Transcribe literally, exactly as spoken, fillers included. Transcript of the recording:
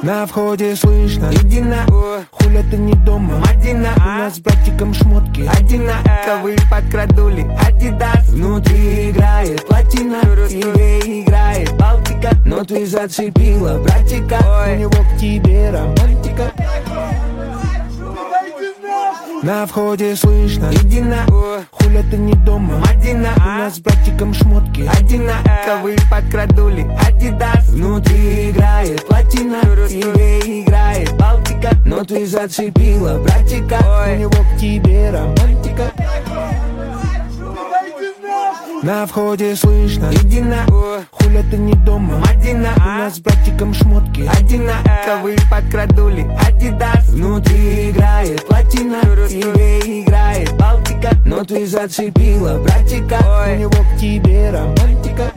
На входе слышно: иди на, хуля ты не дома, Мадина. У нас с братиком шмотки одинаковые, подкрадули Адидас. Внутри играет платина, тебе играет Балтика. Но ты зацепила братика, у него к тебе романтика. На входе слышно: иди на, хуля ты не дома, Мадина. У нас с братиком шмотки одинаковые, подкрадули Адидас. Внутри играет платина, тебе играет Балтика. Но ты зацепила братика, у него к тебе романтика. На входе слышно: иди на, хуля ты не дома, Мадина. У нас с братиком шмотки одинаковые, подкрадули Адидас. Внутри играет платина, тебе играет Балтика. Но ты зацепила братика, у него к тебе романтика.